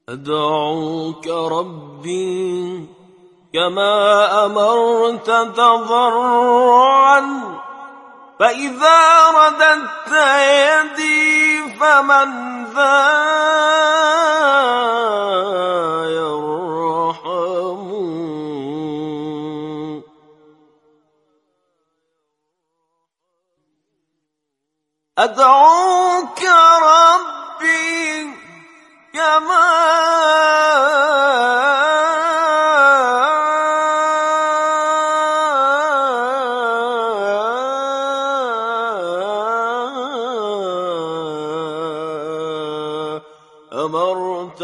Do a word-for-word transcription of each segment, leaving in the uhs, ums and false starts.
أدعوك ربي كما أمرت تضرعا فإذا رددت يدي فمن ذا يرحم. أدعوك ربي كما أمرت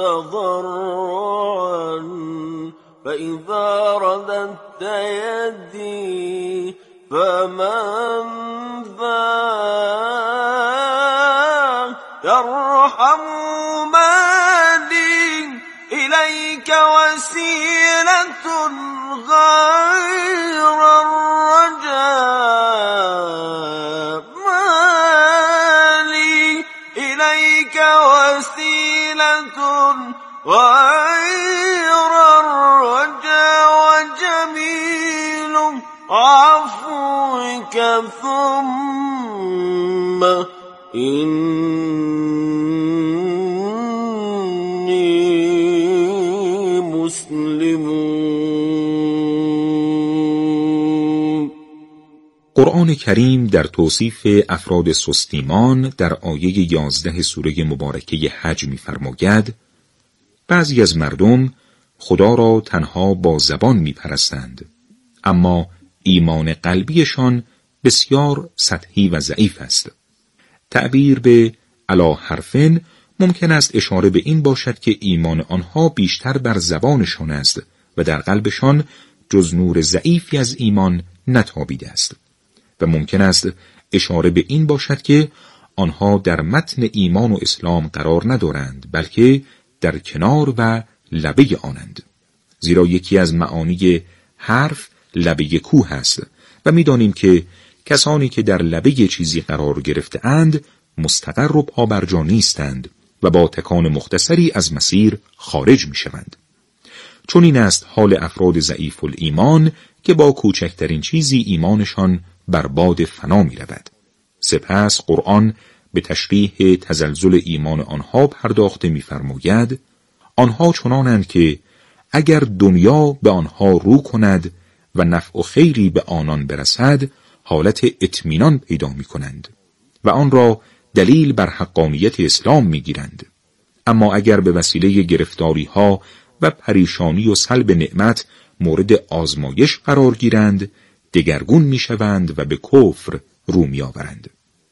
تضرعا فإذا رددت يدي فمن ذا يرحم. مالي إليك وسيلة غير الرجاء مالي إليك وسيلة غير الرجاء وجميل عفوك ثم إني مسلمون. قرآن کریم در توصیف افراد سستیمان در آیه یازده سوره مبارکه حج می‌فرماید بعضی از مردم خدا را تنها با زبان می‌پرستند اما ایمان قلبیشان بسیار سطحی و ضعیف است. تعبیر به علی حرفن ممکن است اشاره به این باشد که ایمان آنها بیشتر بر زبانشان است و در قلبشان جز نور ضعیفی از ایمان نتابیده است و ممکن است اشاره به این باشد که آنها در متن ایمان و اسلام قرار ندارند بلکه در کنار و لبه آنند، زیرا یکی از معانی حرف لبه کوه است و می‌دانیم که کسانی که در لبه چیزی قرار گرفته اند مستقر و پابرجا نیستند و با تکان مختصری از مسیر خارج می‌شوند. چون این است حال افراد ضعیف الایمان که با کوچکترین چیزی ایمانشان برباد فنا می‌رود. سپس قرآن به تشریح تزلزل ایمان آنها پرداخته می‌فرماید آنها چنانند که اگر دنیا به آنها رو کند و نفع و خیری به آنان برسد حالت اطمینان پیدا می‌کنند و آن را دلیل بر حقانیت اسلام می‌گیرند. اما اگر به وسیله گرفتاری‌ها و پریشانی و سلب نعمت مورد آزمایش قرار گیرند دگرگون می‌شوند و به کفر رو می‌آورند.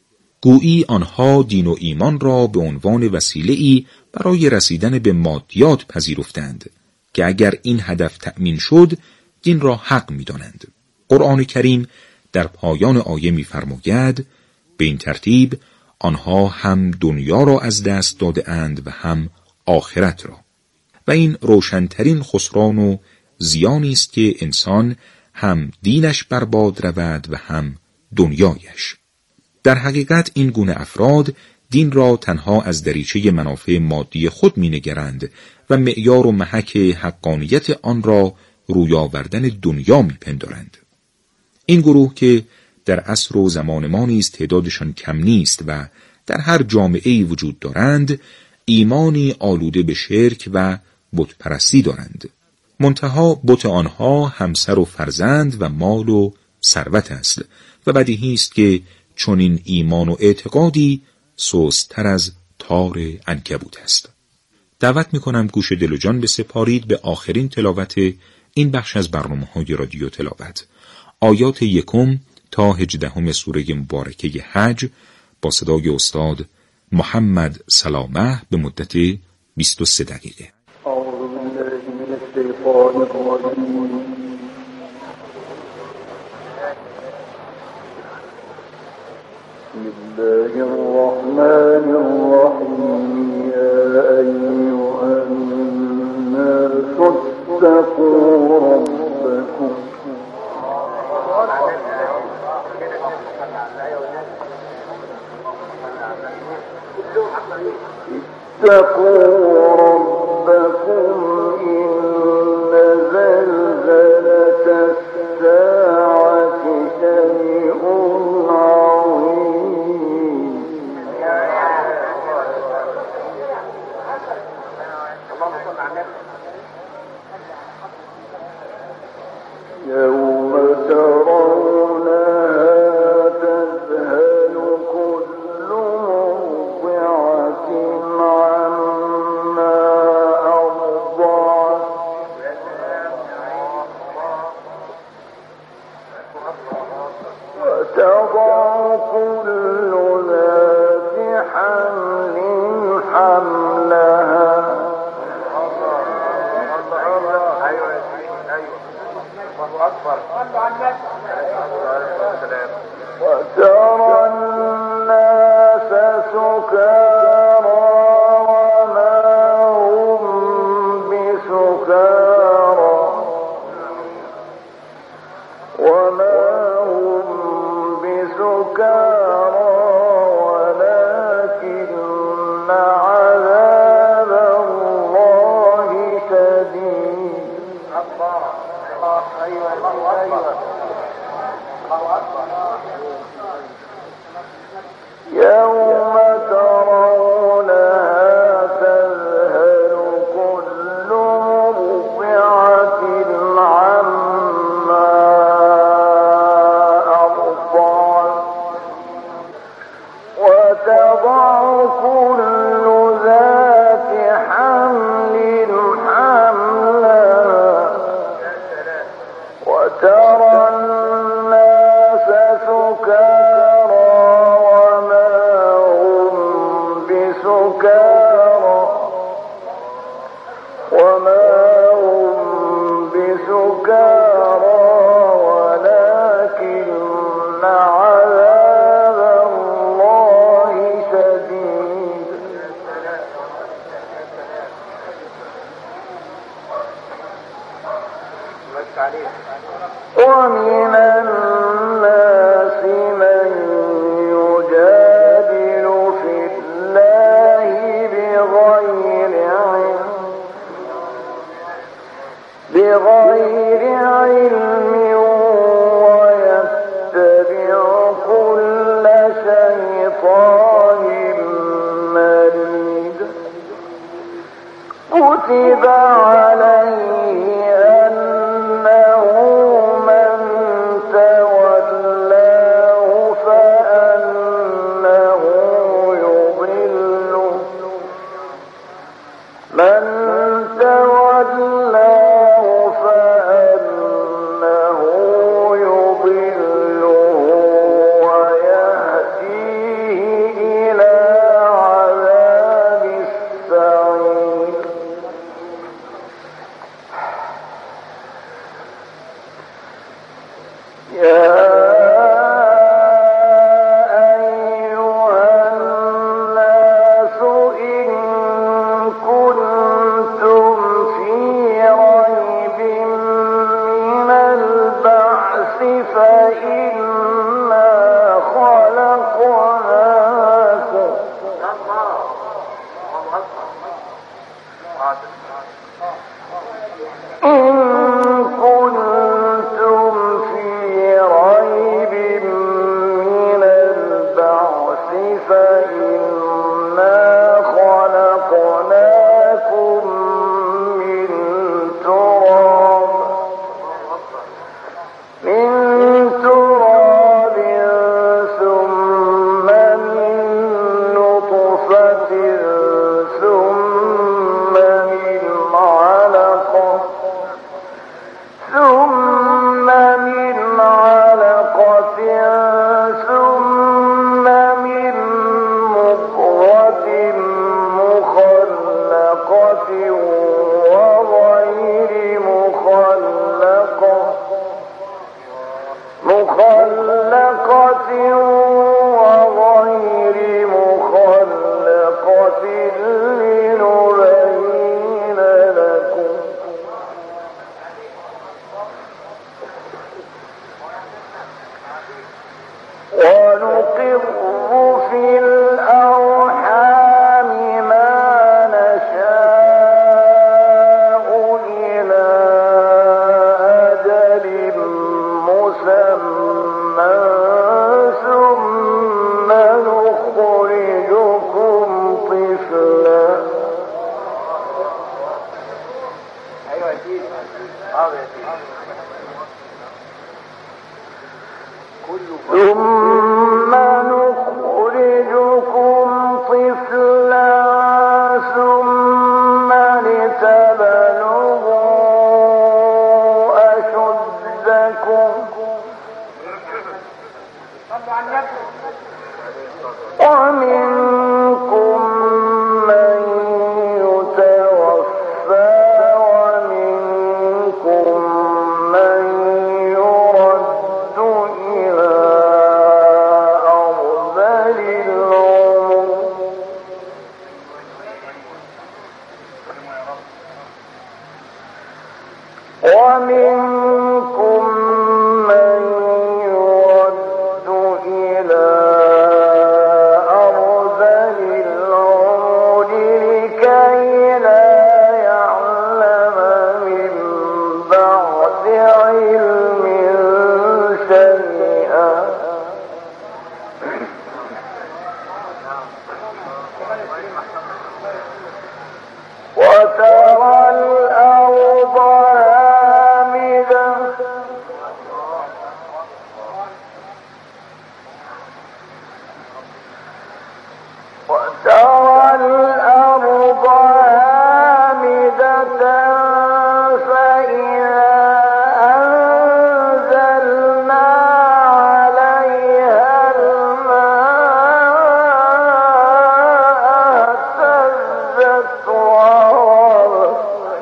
گویی آنها دین و ایمان را به عنوان وسیله‌ای برای رسیدن به مادیات پذیرفتند که اگر این هدف تأمین شد دین را حق می‌دانند. قرآن کریم در پایان آیه می‌فرماید به این ترتیب آنها هم دنیا را از دست داده اند و هم آخرت را و این روشن‌ترین خسران و زیانی است که انسان هم دینش برباد رود و هم دنیایش. در حقیقت این گونه افراد دین را تنها از دریچه منافع مادی خود می‌نگرند و معیار و محک حقانیت آن را روی آوردن دنیا می‌پندارند. این گروه که در عصر و زمان ما نیز تعدادشان کم نیست و در هر جامعه‌ای وجود دارند ایمانی آلوده به شرک و بت پرستی دارند. منتها بت آنها همسر و فرزند و مال و ثروت است و بدیهی است که چنین ایمان و اعتقادی سست‌تر از تار عنکبوت است. دعوت می‌کنم گوش دل و جان بسپارید به آخرین تلاوت این بخش از برنامه‌های رادیو تلاوت، آیات یکم تا هجدهم سوره مبارکه حج با صدای استاد محمد سلامه به مدت بیست و سه دقیقه. اعوذ بالله من الشیطان الرجیم. بسم الله الرحمن الرحیم. یا ایها الناس اتقوا ربکم اتقوا ربكم إن زلزلة الساعة شيء عظيم يوم ترونها تذهل كل مرضعة عما أرضعت وتضع كل ذات حمل حملها وترى الناس سكارى وما هم بسكارى وما هم بسكارى ولكن عذاب الله شديد. يوم ترونها تذهل كل مرضعة عما أرضعت وتضع كل ذات حمل حملها وترى الناس سكارى وما هم بسكارى وما هم بسكارى ولكن عذاب الله شديد. ومن الناس من يجادل في الله بغير علم بغير علم ويتبع كل شيطان مريد. كتب عليه أنه من تولاه فأنه يضله من تولاه فأنه يضله ويهديه إلى عذاب السعير. يا أيها الناس إن كنتم في ريب من البعث فإنا خلقناكم إن كنتم في ريب من البعث فإنا خلقناكم من تراب من تراب ثم من نطفة ثم من علقة ثم من علقة ثم من مضغة مخلقة وغير مخلقة مخلقة وغير مخلقة لنبين لكم ونقر في الأرحام ما نشاء ثم نخرجكم طفلا ثم لتبلغوا أشدكم ومنكم من يتوفى ومنكم من يرد إلى أرذل العمر ومنكم من يرد إلى أرذل العمر لكي لا يعلم من بعد علم شيئا وترى الأرض هامدة وترى الأرض هامدة فإذا أنزلنا عليها الماء اهتزت وربت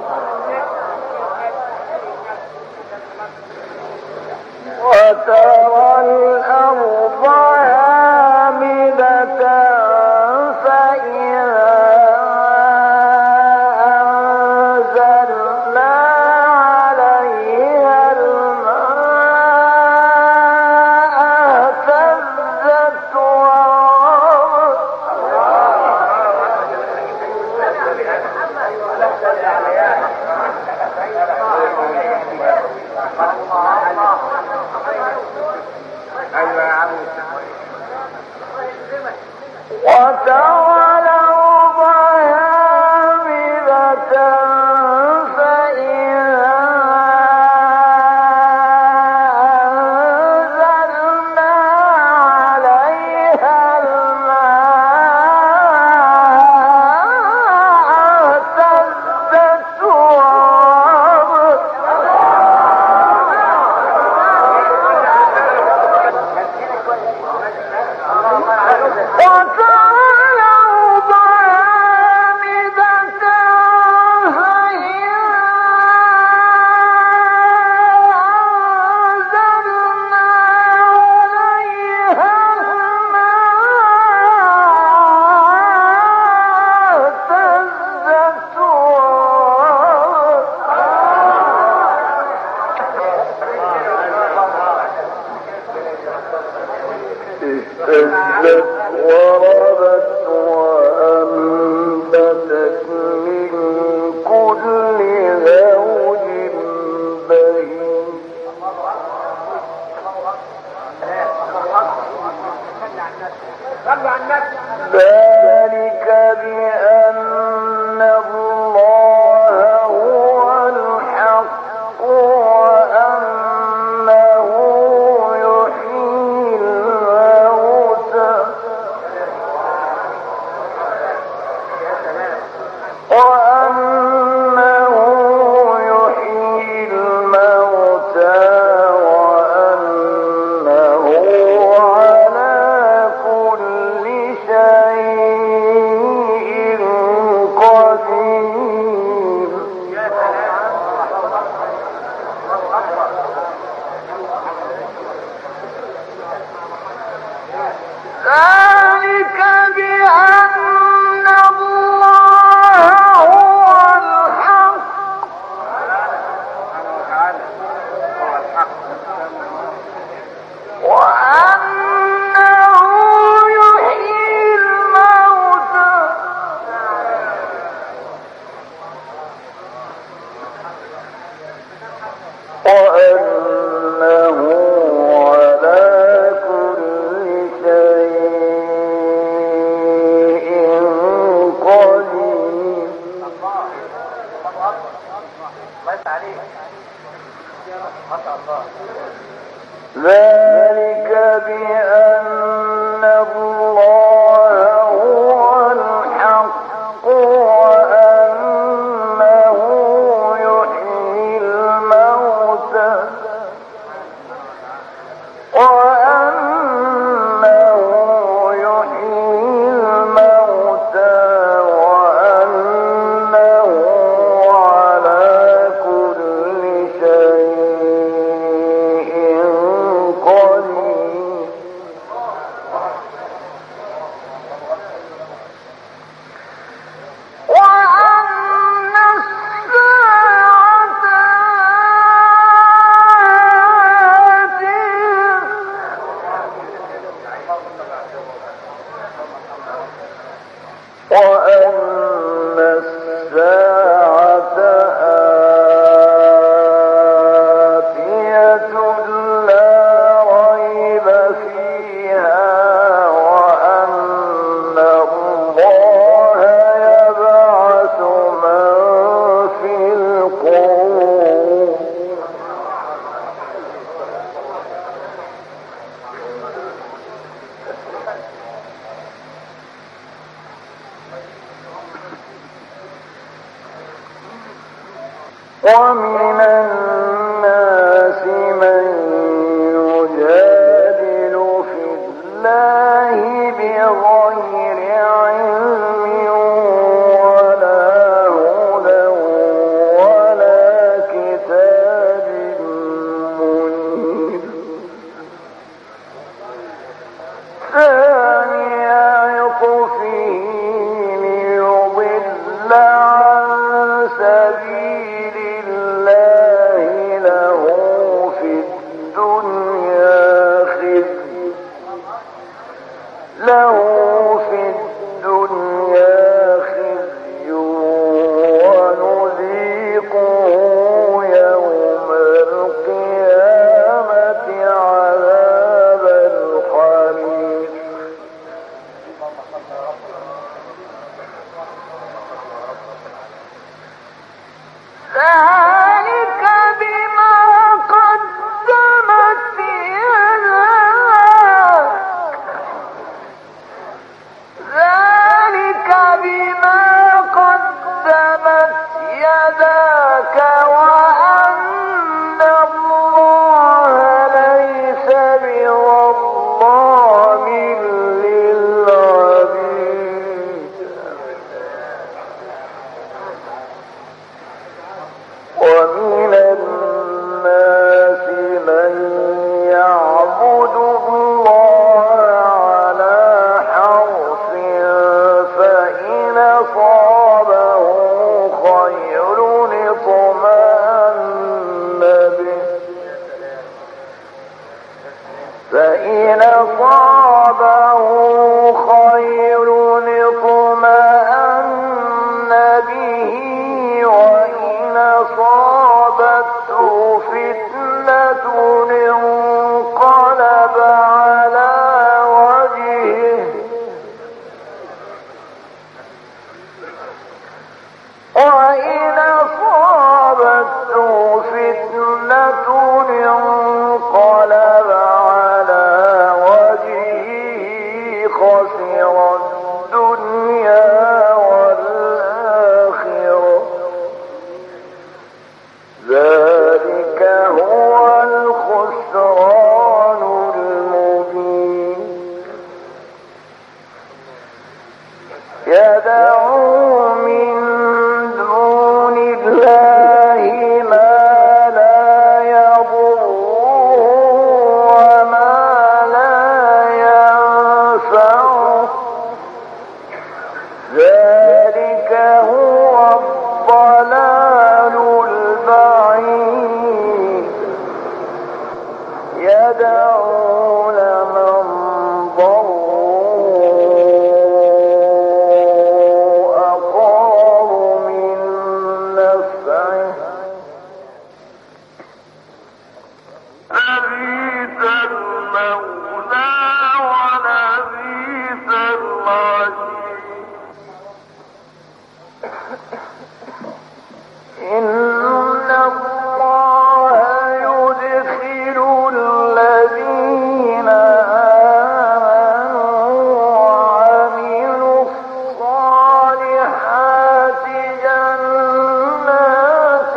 وترى الأرض هامدة فإذا أنزلنا عليها الماء اهتزت وترى الأرض هامدة فإذا أنزلنا عليها الماء اهتزت وربت وترى الأرض هامدة فإذا أنزلنا عليها الماء اهتزت اهتزت وربت وأنبتت من كل زوج بهيج ذلك بأن الله هو الحق وأنه يحيي الموتى وأنه يحيي الموتى وأنه على كل شيء قدير ذلك بأن الله هو الحق وأنه يحيي الموتى وأنه على كل شيء وأن الساعة آتية لا ريب فيها وأن الله يبعث من في القبور ومن الناس من يجادل في الله بغير علم ولا هدى ولا كتاب منير ثاني عطفه ليضل عن سبيل الله له في الدنيا خزي له في الدنيا خزي ونذيقه يوم القيامة عذاب الحريق ذلك بما قدمت يداك ذلك بما قدمت يداك وأن الله ليس بظلام للعبيد ومن الناس من يعبد الله على حرف فإن أصابه خير اطمأن به فإن أصابه خير اطمأن به وإن أصابته فتنة انقلب على وجهه وإن أصابته فتنة انقلب على وجهه خسر الدنيا والآخرة ذلك هو الخسران المبين يدعو من دون الله ما لا يضره وما لا ينفعه ذلك هو الضلال البعيد يدعو لمن ضره أقرب من نفعه لبئس المولى ولبئس العشير إن الله يدخل الذين آمنوا وعملوا الصالحات جنات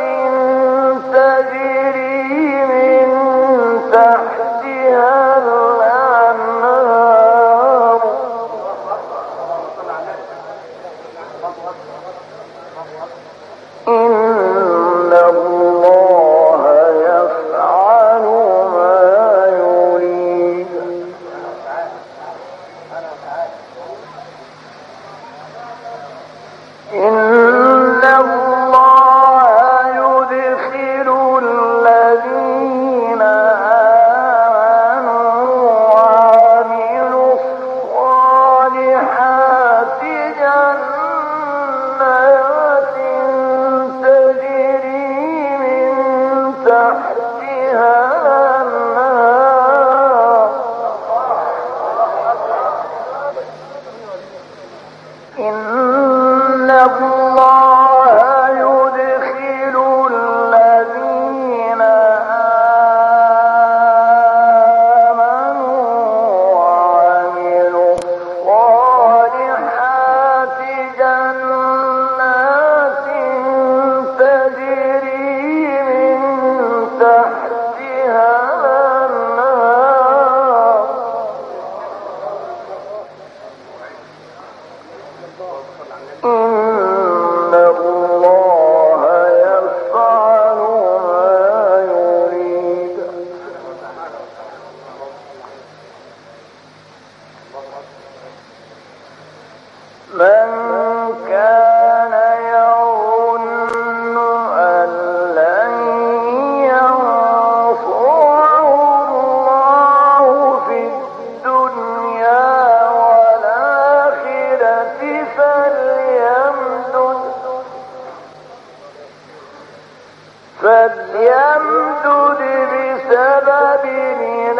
تجري من تحتها الأنهار إن الله يفعل ما يريد إن الله يدخل الذين آمنوا وعملوا الصالحات جنات إن الله يدخل الذين آمنوا وعملوا الصالحات جنات تجري من تحتها الأنهار إن الله يفعل ما يريد من كان يظن أن لن ينصره الله في الدنيا والآخرة فليمدد فليمدد بسبب من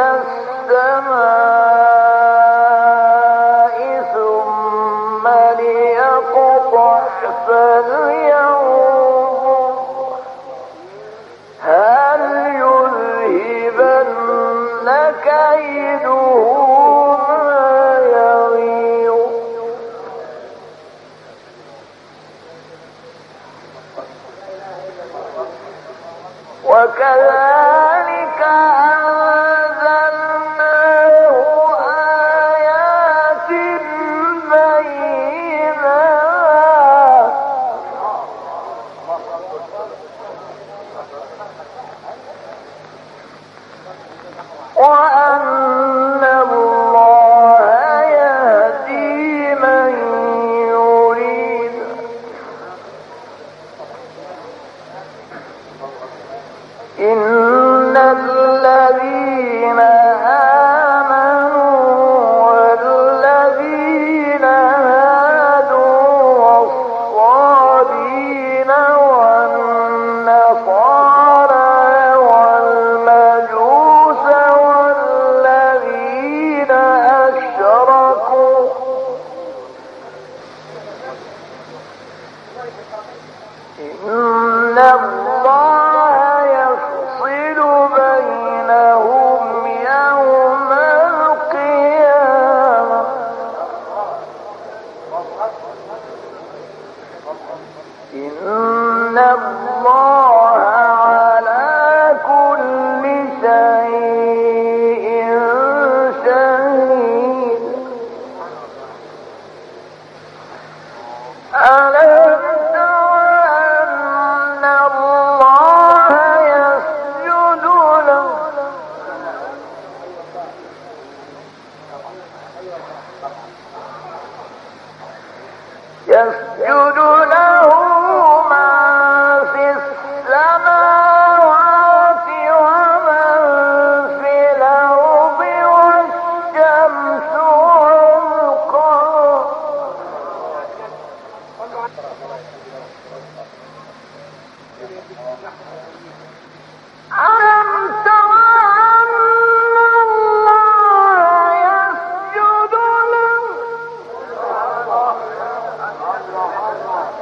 السماء ثم ليقطع فلينظر هل يذهبن كيده ما يغيظ وكذلك أنزلناه آيات بينات وأن الله يهدي من يريد إن الذين آمنوا والذين هادوا والصابين والنصارى والمجوس والذين أشركوا إن الله يفصل بينهم يوم القيامة إن الله على كل شيء شهيد ألم تر أن الله يسجد له يسجد له من في السماوات ومن في الأرض والشمس والقمر ألم تر أن الله يسجد له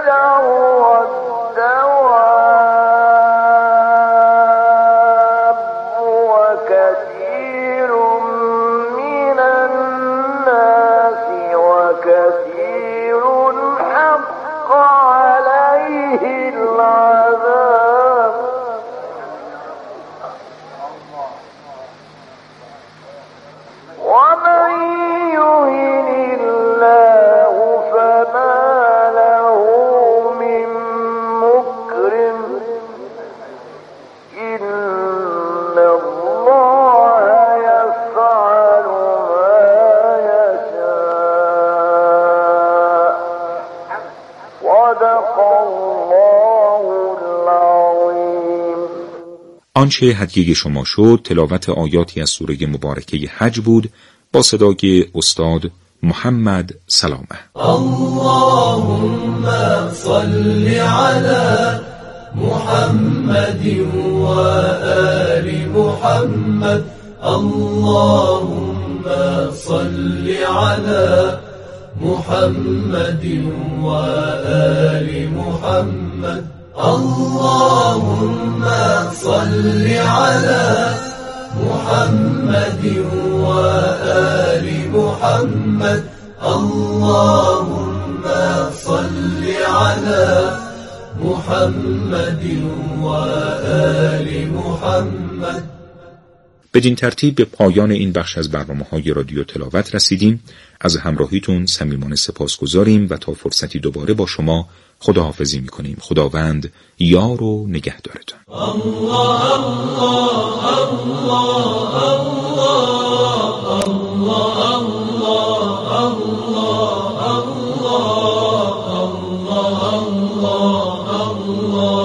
شر الدواب وكثير من الناس وكثير حق عليه العذاب ومن يهن الله فما له من مكرم إن الله يفعل ما يشاء صدق الله العظيم. آنچه هدیه شما شد تلاوت آیاتی از سوره مبارکه حج بود با صدای استاد محمد سلامه. اللهم صل على محمد و آل محمد. اللهم صل على محمد و آل محمد. اللهم صل على محمد و آل محمد. اللهم صل على محمد و آل محمد. بدین ترتیب به پایان این بخش از برنامه‌های رادیو تلاوت رسیدیم. از همراهیتون صمیمانه سپاسگزاریم و تا فرصتی دوباره با شما خداحافظی می‌کنیم. خداوند یار و نگهدارتان. الله الله الله الله الله الله الله الله الله